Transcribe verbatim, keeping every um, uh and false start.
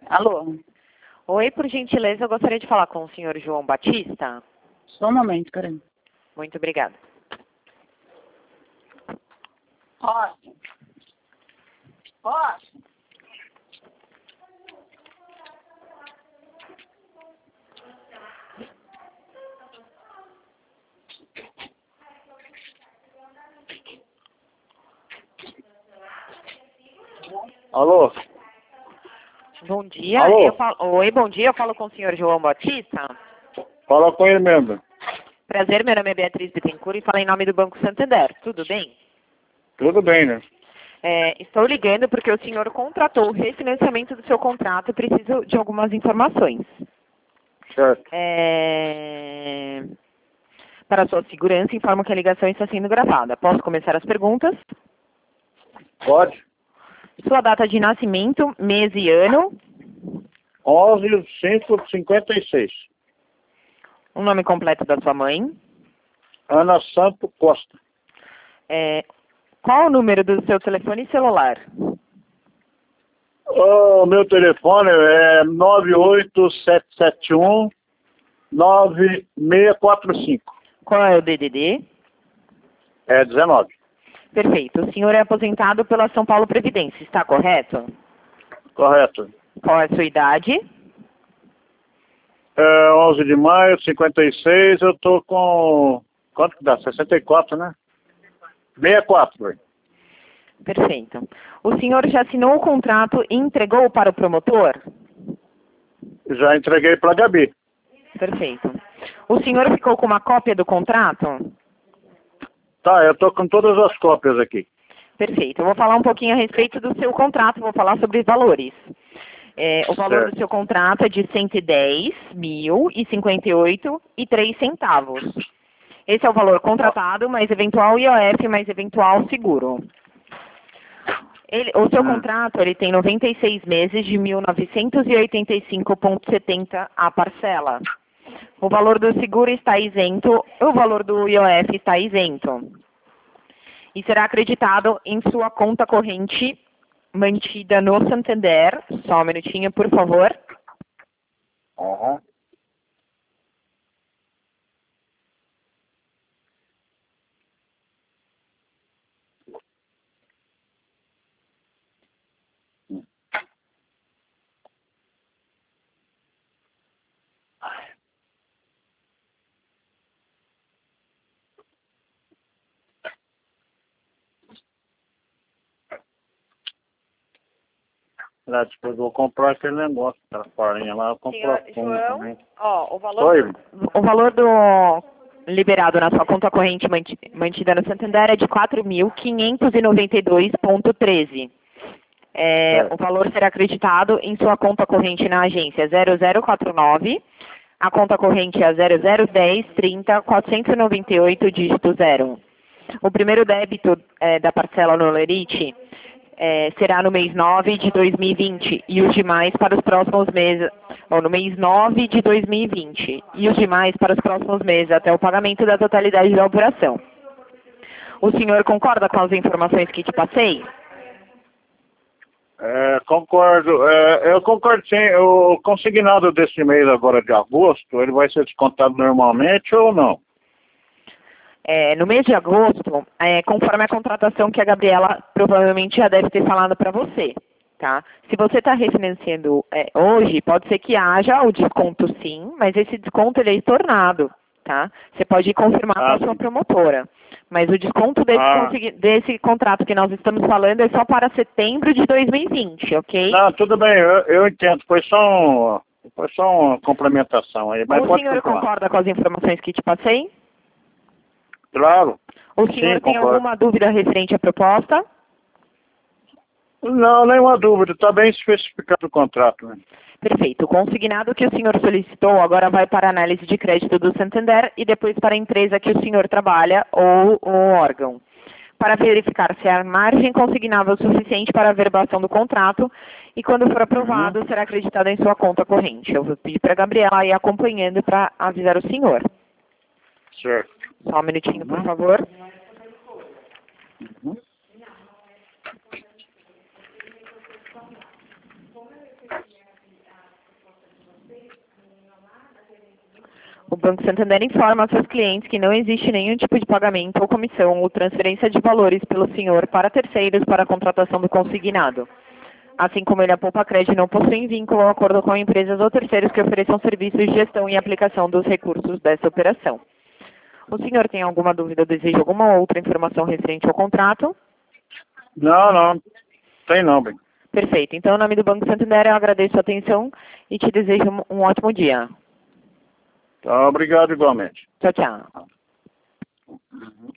Alô? Oi, por gentileza, eu gostaria de falar com o senhor João Batista. Só um momento, Karen. Muito obrigada. Austin. Austin. Alô? Bom dia. Alô? Eu falo... Oi, bom dia. Eu falo com o senhor João Batista. Fala com ele mesmo. Prazer, meu nome é Beatriz Bittencourt e falo em nome do Banco Santander. Tudo bem? Tudo bem, né? É, estou ligando porque o senhor contratou o refinanciamento do seu contrato e preciso de algumas informações. Certo. É... Para sua segurança, informo que a ligação está sendo gravada. Posso começar as perguntas? Pode? Sua data de nascimento, mês e ano. onze de cinco de cinquenta e seis. O nome completo da sua mãe. Ana Santo Costa. É, qual o número do seu telefone celular? O meu telefone é nove oito sete sete um nove seis quatro cinco. Qual é o D D D? É dezenove. Perfeito. O senhor é aposentado pela São Paulo Previdência, está correto? Correto. Qual é a sua idade? É onze de maio de cinquenta e seis, eu tô com... Quanto que dá? sessenta e quatro, né? sessenta e quatro, velho. Perfeito. O senhor já assinou o contrato e entregou para o promotor? Já entreguei pra Gabi. Perfeito. O senhor ficou com uma cópia do contrato? Tá, eu tô com todas as cópias aqui. Perfeito. Eu vou falar um pouquinho a respeito do seu contrato, vou falar sobre valores. É, o valor Certo. do seu contrato é de cento e dez mil e cinquenta e oito e três centavos. Esse é o valor contratado, mais eventual I O F, mais eventual seguro. Ele, o seu Hum. contrato ele tem noventa e seis meses de mil novecentos e oitenta e cinco vírgula setenta a parcela. O valor do seguro está isento, o valor do I O F está isento. E será acreditado em sua conta corrente mantida no Santander. Só um minutinho, por favor. Aham. Lá depois eu vou comprar aquele negócio, aquela farinha lá, eu compro a Senhor funda João, também. ó, o valor, Oi. do, o valor do liberado na sua conta corrente manti- mantida no Santander é de quatro mil quinhentos e noventa e dois vírgula treze. É, Certo. o valor será acreditado em sua conta corrente na agência zero zero quatro nove, a conta corrente é zero zero um zero trinta quatrocentos e noventa e oito, dígito zero. O primeiro débito é, da parcela no Lerite é, será no mês nove de dois mil e vinte e os demais para os próximos meses, ou no mês nove de dois mil e vinte e os demais para os próximos meses até o pagamento da totalidade da operação. O senhor concorda com as informações que te passei? É, concordo. É, eu concordo sim. O consignado desse mês agora de agosto, ele vai ser descontado normalmente ou não? É, no mês de agosto, é, conforme a contratação que a Gabriela provavelmente já deve ter falado para você, tá? Se você está refinanciando é, hoje, pode ser que haja o desconto sim, mas esse desconto ele é estornado, tá? Você pode confirmar Ah, com a sua sim. promotora. Mas o desconto desse, Ah. consegui- desse contrato que nós estamos falando é só para setembro de dois mil e vinte, ok? Não, tudo bem, eu, eu entendo. Foi só, um, foi só uma complementação aí, mas O pode senhor continuar. concorda com as informações que te passei? Claro. O Sim, senhor tem concordo. alguma dúvida referente à proposta? Não, nenhuma dúvida. Está bem especificado o contrato, né? Perfeito. O consignado que o senhor solicitou agora vai para a análise de crédito do Santander e depois para a empresa que o senhor trabalha ou o órgão, para verificar se a margem consignável é suficiente para a averbação do contrato e, quando for aprovado, Uhum. será acreditado em sua conta corrente. Eu vou pedir para a Gabriela ir acompanhando para avisar o senhor. Certo. Só um minutinho, por Uhum. favor. Uhum. O Banco Santander informa aos seus clientes que não existe nenhum tipo de pagamento ou comissão ou transferência de valores pelo senhor para terceiros para a contratação do consignado. Assim como ele, a Poupa Cred não possui vínculo ou acordo com empresas ou terceiros que ofereçam serviços de gestão e aplicação dos recursos dessa operação. O senhor tem alguma dúvida ou deseja alguma outra informação referente ao contrato? Não, não. Tem não, bem. Perfeito. Então, em nome do Banco Santander, eu agradeço a atenção e te desejo um ótimo dia. Tá, obrigado igualmente. Tchau, tchau.